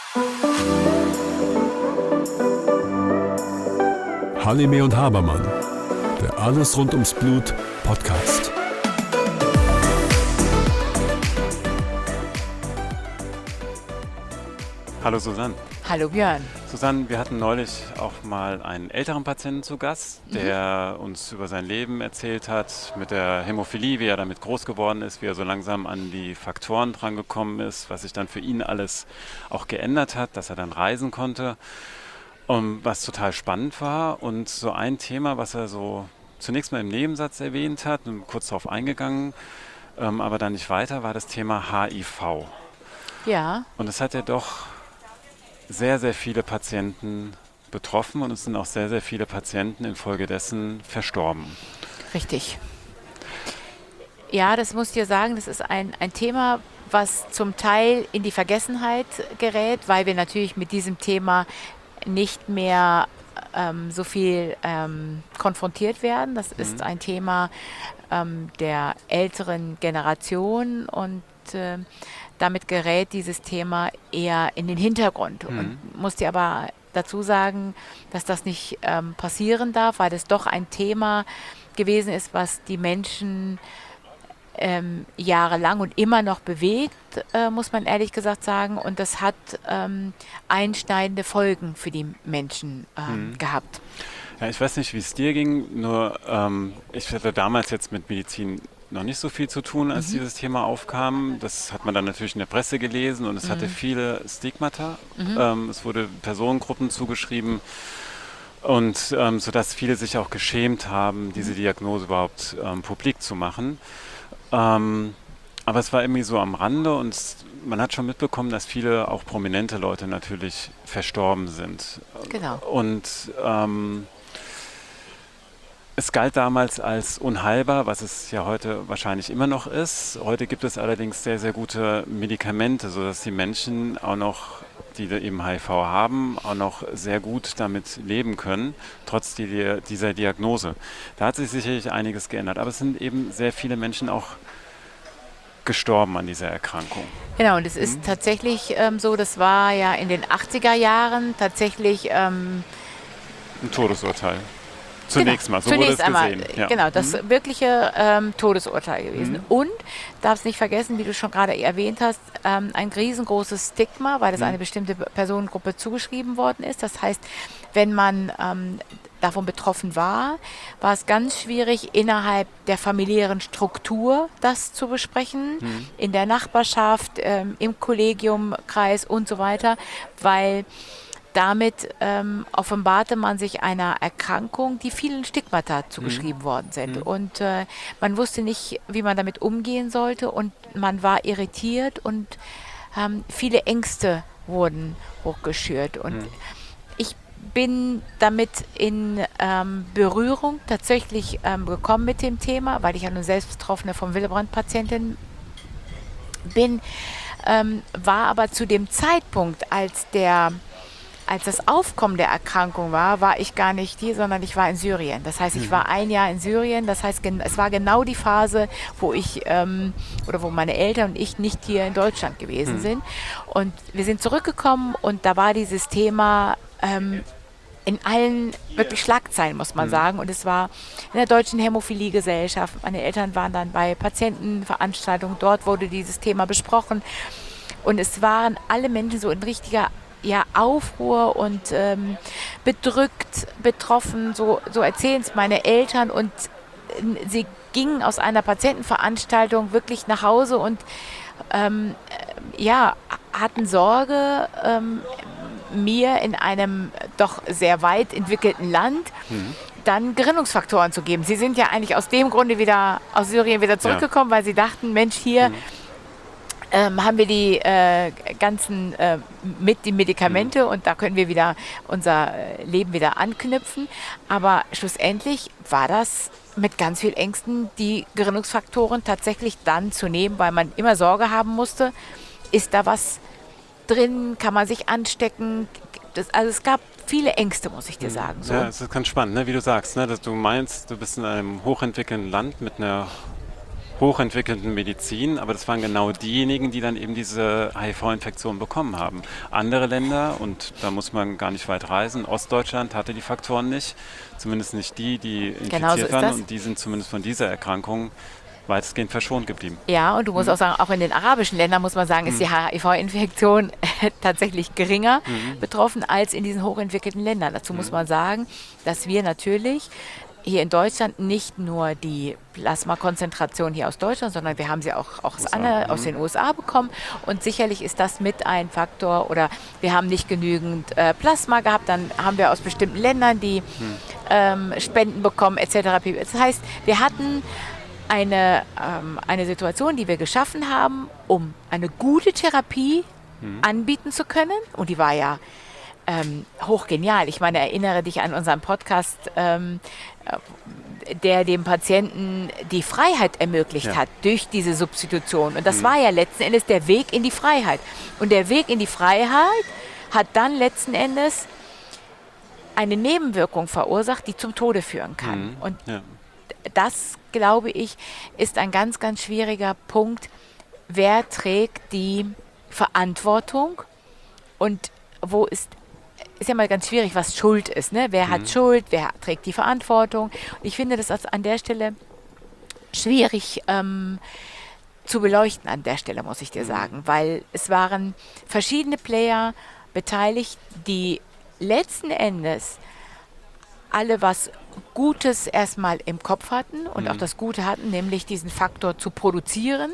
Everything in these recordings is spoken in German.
Halime und Habermann, der Alles rund ums Blut Podcast. Hallo Susanne. Hallo Björn. Susanne, wir hatten neulich auch mal einen älteren Patienten zu Gast, der uns über sein Leben erzählt hat, mit der Hämophilie, wie er damit groß geworden ist, wie er so langsam an die Faktoren drangekommen ist, was sich dann für ihn alles auch geändert hat, dass er dann reisen konnte, was total spannend war. Und so ein Thema, was er so zunächst mal im Nebensatz erwähnt hat, und kurz darauf eingegangen, aber dann nicht weiter, war das Thema HIV. Ja. Und es hat ja doch sehr, sehr viele Patienten betroffen und es sind auch sehr, sehr viele Patienten infolgedessen verstorben. Richtig. Ja, das muss ich dir sagen, das ist ein Thema, was zum Teil in die Vergessenheit gerät, weil wir natürlich mit diesem Thema nicht mehr so viel konfrontiert werden. Das ist ein Thema der älteren Generation und damit gerät dieses Thema eher in den Hintergrund. Und muss dir aber dazu sagen, dass das nicht passieren darf, weil es doch ein Thema gewesen ist, was die Menschen jahrelang und immer noch bewegt, muss man ehrlich gesagt sagen. Und das hat einschneidende Folgen für die Menschen gehabt. Ja, ich weiß nicht, wie es dir ging, nur ich hatte damals jetzt mit Medizin noch nicht so viel zu tun, als dieses Thema aufkam. Das hat man dann natürlich in der Presse gelesen und es hatte viele Stigmata. Es wurde Personengruppen zugeschrieben und sodass viele sich auch geschämt haben, diese Diagnose überhaupt publik zu machen. Aber es war irgendwie so am Rande und man hat schon mitbekommen, dass viele auch prominente Leute natürlich verstorben sind. Genau. Und es galt damals als unheilbar, was es ja heute wahrscheinlich immer noch ist. Heute gibt es allerdings sehr, sehr gute Medikamente, sodass die Menschen auch noch, die eben HIV haben, auch noch sehr gut damit leben können, trotz dieser Diagnose. Da hat sich sicherlich einiges geändert. Aber es sind eben sehr viele Menschen auch gestorben an dieser Erkrankung. Genau, und es ist tatsächlich so, das war ja in den 80er Jahren tatsächlich ein Todesurteil. Zunächst mal, so wurde es gesehen. Ja. Genau, das wirkliche Todesurteil gewesen. Und, darfst nicht vergessen, wie du schon gerade erwähnt hast, ein riesengroßes Stigma, weil das eine bestimmte Personengruppe zugeschrieben worden ist. Das heißt, wenn man davon betroffen war, war es ganz schwierig, innerhalb der familiären Struktur das zu besprechen, in der Nachbarschaft, im Kollegiumkreis und so weiter, weil damit offenbarte man sich einer Erkrankung, die vielen Stigmata zugeschrieben worden sind. Und man wusste nicht, wie man damit umgehen sollte und man war irritiert und viele Ängste wurden hochgeschürt. Und ich bin damit in Berührung tatsächlich gekommen mit dem Thema, weil ich ja nun selbst Betroffene von Willebrand-Patientin bin, war aber zu dem Zeitpunkt, als das Aufkommen der Erkrankung war ich gar nicht hier, sondern ich war in Syrien. Das heißt, ich war ein Jahr in Syrien. Das heißt, es war genau die Phase, wo wo meine Eltern und ich nicht hier in Deutschland gewesen sind. Und wir sind zurückgekommen und da war dieses Thema in allen wirklich Schlagzeilen, muss man sagen. Und es war in der Deutschen Hämophilie-Gesellschaft. Meine Eltern waren dann bei Patientenveranstaltungen. Dort wurde dieses Thema besprochen. Und es waren alle Menschen so in richtiger Aufruhr und bedrückt, betroffen, so erzählen es meine Eltern und sie gingen aus einer Patientenveranstaltung wirklich nach Hause und hatten Sorge, mir in einem doch sehr weit entwickelten Land dann Gerinnungsfaktoren zu geben. Sie sind ja eigentlich aus dem Grunde wieder aus Syrien wieder zurückgekommen, weil sie dachten, Mensch, hier haben wir die ganzen die Medikamente und da können wir wieder unser Leben wieder anknüpfen. Aber schlussendlich war das mit ganz viel Ängsten, die Gerinnungsfaktoren tatsächlich dann zu nehmen, weil man immer Sorge haben musste, ist da was drin, kann man sich anstecken. Also es gab viele Ängste, muss ich dir sagen. So. Ja, es ist ganz spannend, ne? Wie du sagst, ne? Dass du meinst, du bist in einem hochentwickelten Land mit einer hochentwickelten Medizin, aber das waren genau diejenigen, die dann eben diese HIV-Infektion bekommen haben. Andere Länder, und da muss man gar nicht weit reisen, Ostdeutschland hatte die Faktoren nicht, zumindest nicht die Genau so infiziert ist waren, das. und die sind zumindest von dieser Erkrankung weitestgehend verschont geblieben. Ja, und du musst auch sagen, auch in den arabischen Ländern muss man sagen, ist die HIV-Infektion tatsächlich geringer betroffen als in diesen hochentwickelten Ländern. Dazu muss man sagen, dass wir natürlich hier in Deutschland nicht nur die Plasmakonzentration hier aus Deutschland, sondern wir haben sie auch aus den USA bekommen. Und sicherlich ist das mit ein Faktor. Oder wir haben nicht genügend Plasma gehabt, dann haben wir aus bestimmten Ländern die Spenden bekommen etc. Das heißt, wir hatten eine Situation, die wir geschaffen haben, um eine gute Therapie anbieten zu können. Und die war ja hochgenial. Ich meine, erinnere dich an unseren Podcast, der dem Patienten die Freiheit ermöglicht hat durch diese Substitution. Und das war ja letzten Endes der Weg in die Freiheit. Und der Weg in die Freiheit hat dann letzten Endes eine Nebenwirkung verursacht, die zum Tode führen kann. Und das, glaube ich, ist ein ganz, ganz schwieriger Punkt. Wer trägt die Verantwortung und wo ist ja mal ganz schwierig, was Schuld ist. Ne? Wer hat Schuld, wer trägt die Verantwortung? Und ich finde das an der Stelle schwierig zu beleuchten, an der Stelle muss ich dir sagen, weil es waren verschiedene Player beteiligt, die letzten Endes alle was Gutes erstmal im Kopf hatten und auch das Gute hatten, nämlich diesen Faktor zu produzieren,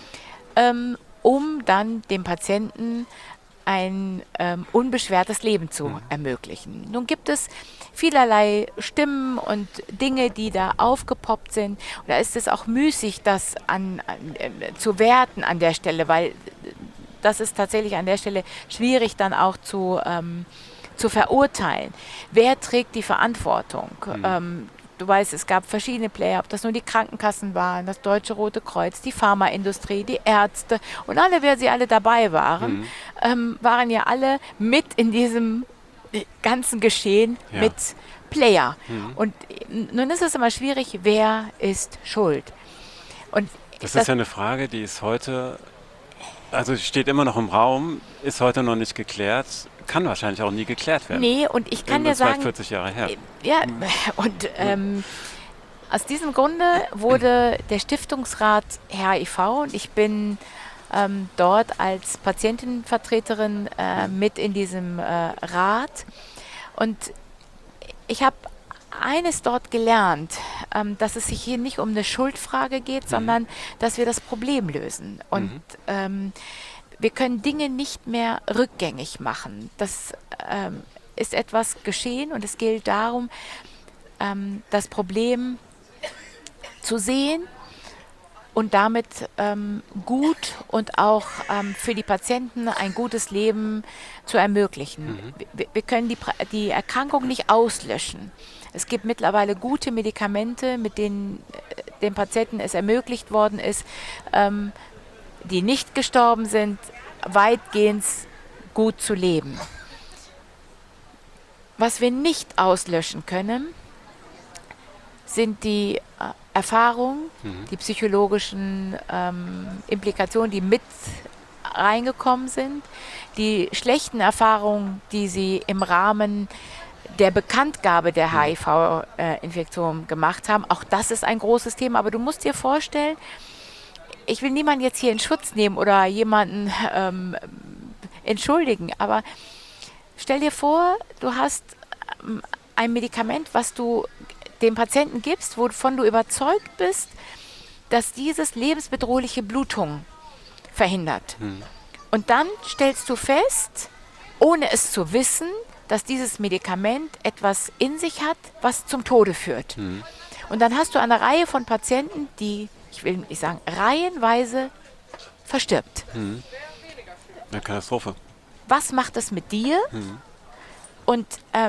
um dann dem Patienten ein unbeschwertes Leben zu ermöglichen. Nun gibt es vielerlei Stimmen und Dinge, die da aufgepoppt sind. Und da ist es auch müßig, das zu werten an der Stelle, weil das ist tatsächlich an der Stelle schwierig dann auch zu verurteilen. Wer trägt die Verantwortung? Du weißt, es gab verschiedene Player, ob das nur die Krankenkassen waren, das Deutsche Rote Kreuz, die Pharmaindustrie, die Ärzte und alle, wer sie alle dabei waren, waren ja alle mit in diesem ganzen Geschehen mit Player. Und nun ist es immer schwierig, wer ist schuld? Und das ist ja eine Frage, die ist heute, also steht immer noch im Raum, ist heute noch nicht geklärt, kann wahrscheinlich auch nie geklärt werden. Nee, und ich kann dir Irgendwas sagen, 40 Jahre her. ja, und aus diesem Grunde wurde der Stiftungsrat HIV und ich bin dort als Patientenvertreterin mit in diesem Rat und ich habe eines dort gelernt, dass es sich hier nicht um eine Schuldfrage geht, sondern dass wir das Problem lösen. Und wir können Dinge nicht mehr rückgängig machen. Das ist etwas geschehen und es gilt darum, das Problem zu sehen und damit gut und auch für die Patienten ein gutes Leben zu ermöglichen. Wir können die Erkrankung nicht auslöschen. Es gibt mittlerweile gute Medikamente, mit denen den Patienten es ermöglicht worden ist, die nicht gestorben sind, weitgehend gut zu leben. Was wir nicht auslöschen können, sind die Erfahrungen, die psychologischen Implikationen, die mit reingekommen sind, die schlechten Erfahrungen, die sie im Rahmen der Bekanntgabe der HIV-Infektion gemacht haben. Auch das ist ein großes Thema, aber du musst dir vorstellen, ich will niemanden jetzt hier in Schutz nehmen oder jemanden entschuldigen, aber stell dir vor, du hast ein Medikament, was du dem Patienten gibst, wovon du überzeugt bist, dass dieses lebensbedrohliche Blutungen verhindert. Und dann stellst du fest, ohne es zu wissen, dass dieses Medikament etwas in sich hat, was zum Tode führt. Und dann hast du eine Reihe von Patienten, die, ich will nicht sagen, reihenweise verstirbt. Eine Katastrophe. Was macht es mit dir? Und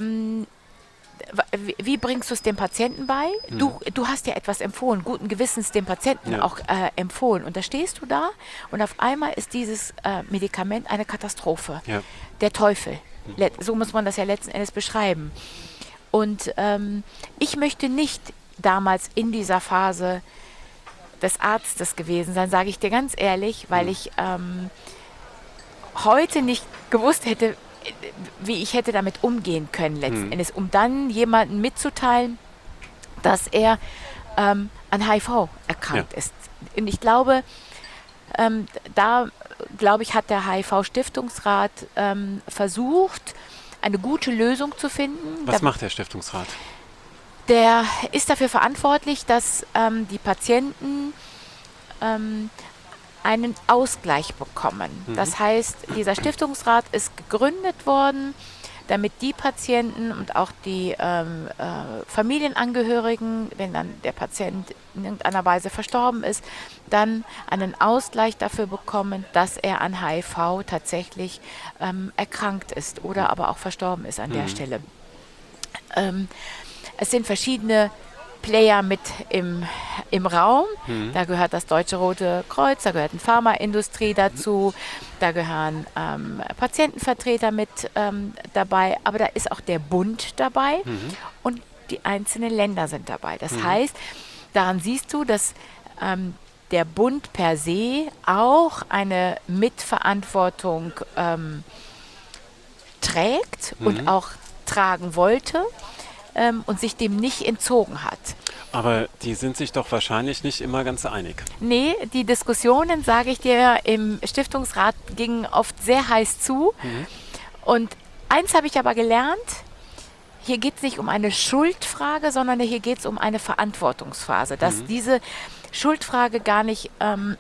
wie bringst du es dem Patienten bei? Du hast ja etwas empfohlen, guten Gewissens dem Patienten auch empfohlen. Und da stehst du da und auf einmal ist dieses Medikament eine Katastrophe. Ja. Der Teufel. So muss man das ja letzten Endes beschreiben. Und ich möchte nicht damals in dieser Phase des Arztes gewesen sein, sage ich dir ganz ehrlich, weil ich heute nicht gewusst hätte, wie ich hätte damit umgehen können letzten Endes, um dann jemandem mitzuteilen, dass er an HIV erkrankt ist. Und ich glaube, hat der HIV-Stiftungsrat versucht, eine gute Lösung zu finden. Was macht der Stiftungsrat? Der ist dafür verantwortlich, dass die Patienten einen Ausgleich bekommen. Das heißt, dieser Stiftungsrat ist gegründet worden, damit die Patienten und auch die Familienangehörigen, wenn dann der Patient in irgendeiner Weise verstorben ist, dann einen Ausgleich dafür bekommen, dass er an HIV tatsächlich erkrankt ist oder aber auch verstorben ist an der Stelle. Es sind verschiedene Player mit im Raum. Da gehört das Deutsche Rote Kreuz, da gehört eine Pharmaindustrie dazu, da gehören Patientenvertreter mit dabei, aber da ist auch der Bund dabei und die einzelnen Länder sind dabei. Das heißt, daran siehst du, dass der Bund per se auch eine Mitverantwortung trägt und auch tragen wollte. Und sich dem nicht entzogen hat. Aber die sind sich doch wahrscheinlich nicht immer ganz einig. Nee, die Diskussionen, sage ich dir, im Stiftungsrat gingen oft sehr heiß zu. Und eins habe ich aber gelernt, hier geht es nicht um eine Schuldfrage, sondern hier geht es um eine Verantwortungsphase. Dass diese Schuldfrage gar nicht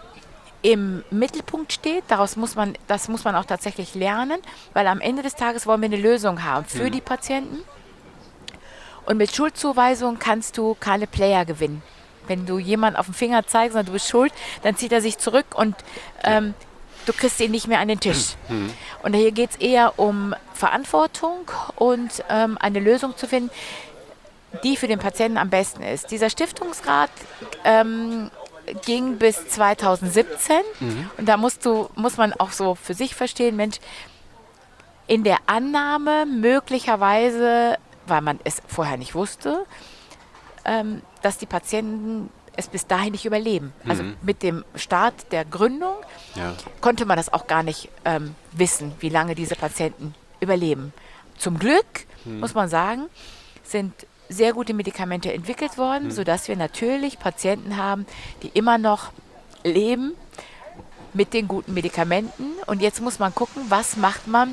im Mittelpunkt steht, das muss man auch tatsächlich lernen, weil am Ende des Tages wollen wir eine Lösung haben für die Patienten. Und mit Schuldzuweisung kannst du keine Player gewinnen. Wenn du jemanden auf den Finger zeigst und du bist schuld, dann zieht er sich zurück und du kriegst ihn nicht mehr an den Tisch. Und hier geht es eher um Verantwortung und eine Lösung zu finden, die für den Patienten am besten ist. Dieser Stiftungsrat ging bis 2017 und da muss man auch so für sich verstehen, Mensch, in der Annahme möglicherweise, weil man es vorher nicht wusste, dass die Patienten es bis dahin nicht überleben. Also mit dem Start der Gründung konnte man das auch gar nicht wissen, wie lange diese Patienten überleben. Zum Glück, muss man sagen, sind sehr gute Medikamente entwickelt worden, sodass wir natürlich Patienten haben, die immer noch leben mit den guten Medikamenten. Und jetzt muss man gucken, was macht man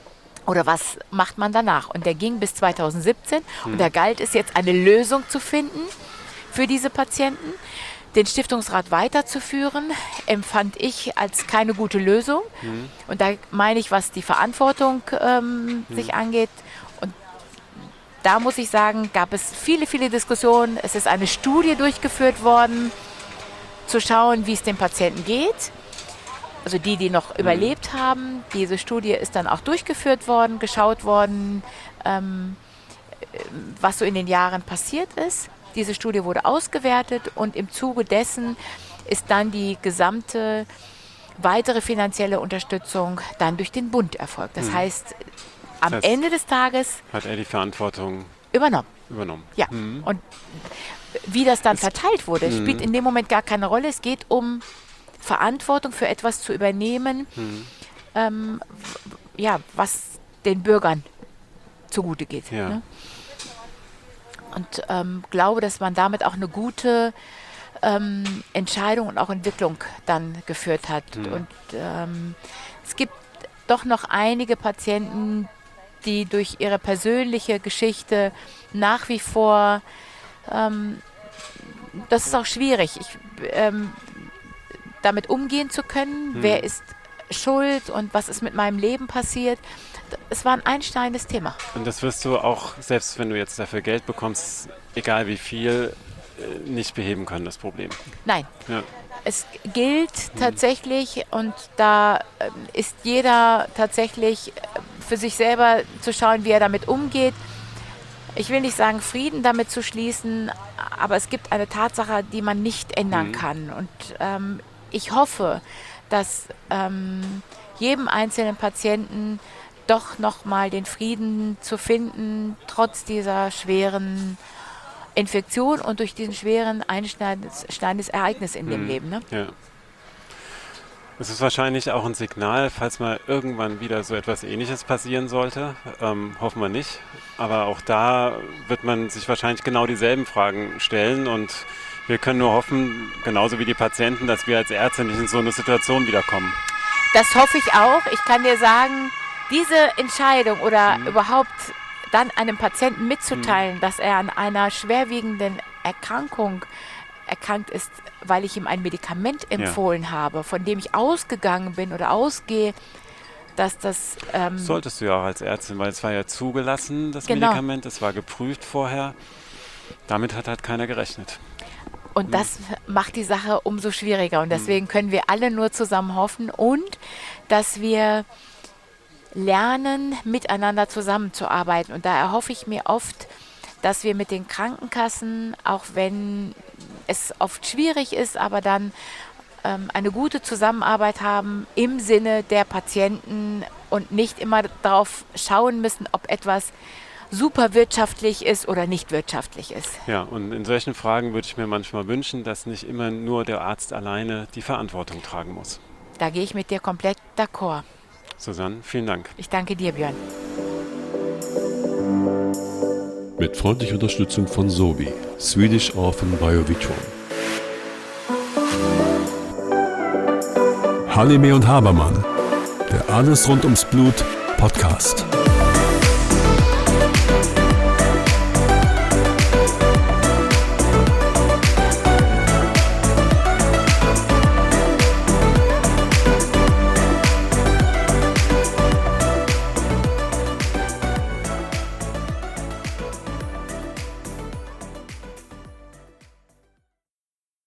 danach? Und der ging bis 2017 und da galt es jetzt, eine Lösung zu finden für diese Patienten. Den Stiftungsrat weiterzuführen, empfand ich als keine gute Lösung. Und da meine ich, was die Verantwortung sich angeht. Und da muss ich sagen, gab es viele, viele Diskussionen. Es ist eine Studie durchgeführt worden, zu schauen, wie es dem Patienten geht. Also die noch überlebt haben. Diese Studie ist dann auch durchgeführt worden, geschaut worden, was so in den Jahren passiert ist. Diese Studie wurde ausgewertet und im Zuge dessen ist dann die gesamte weitere finanzielle Unterstützung dann durch den Bund erfolgt. Das heißt, am Ende des Tages hat er die Verantwortung übernommen. Ja. Und wie das dann verteilt wurde, spielt in dem Moment gar keine Rolle. Es geht um Verantwortung für etwas zu übernehmen, was den Bürgern zugute geht. Ja. Ne? Und glaube, dass man damit auch eine gute Entscheidung und auch Entwicklung dann geführt hat. Und es gibt doch noch einige Patienten, die durch ihre persönliche Geschichte nach wie vor, das ist auch schwierig, damit umgehen zu können, wer ist schuld und was ist mit meinem Leben passiert. Es war ein einschneidendes Thema. Und das wirst du auch, selbst wenn du jetzt dafür Geld bekommst, egal wie viel, nicht beheben können, das Problem. Nein. Ja. Es gilt tatsächlich, und da ist jeder tatsächlich für sich selber zu schauen, wie er damit umgeht. Ich will nicht sagen, Frieden damit zu schließen, aber es gibt eine Tatsache, die man nicht ändern kann. Und ich hoffe, dass jedem einzelnen Patienten doch nochmal den Frieden zu finden, trotz dieser schweren Infektion und durch diesen schweren, einschneidendes Ereignis in dem Leben. Ne? Ja. Es ist wahrscheinlich auch ein Signal, falls mal irgendwann wieder so etwas Ähnliches passieren sollte. Hoffen wir nicht. Aber auch da wird man sich wahrscheinlich genau dieselben Fragen stellen. Und wir können nur hoffen, genauso wie die Patienten, dass wir als Ärzte nicht in so eine Situation wiederkommen. Das hoffe ich auch. Ich kann dir sagen, diese Entscheidung oder überhaupt dann einem Patienten mitzuteilen, dass er an einer schwerwiegenden Erkrankung erkrankt ist, weil ich ihm ein Medikament empfohlen habe, von dem ich ausgegangen bin oder ausgehe, dass das... Solltest du ja auch als Ärztin, weil es war ja zugelassen, das Genau. Medikament, es war geprüft vorher. Damit hat halt keiner gerechnet. Und das macht die Sache umso schwieriger. Und deswegen können wir alle nur zusammen hoffen und dass wir lernen, miteinander zusammenzuarbeiten. Und da erhoffe ich mir oft, dass wir mit den Krankenkassen, auch wenn es oft schwierig ist, aber dann eine gute Zusammenarbeit haben im Sinne der Patienten und nicht immer darauf schauen müssen, ob etwas super wirtschaftlich ist oder nicht wirtschaftlich ist. Ja, und in solchen Fragen würde ich mir manchmal wünschen, dass nicht immer nur der Arzt alleine die Verantwortung tragen muss. Da gehe ich mit dir komplett d'accord. Susanne, vielen Dank. Ich danke dir, Björn. Mit freundlicher Unterstützung von Sobi, Swedish Orphan Biovitron. Halime und Habermann, der Alles rund ums Blut Podcast.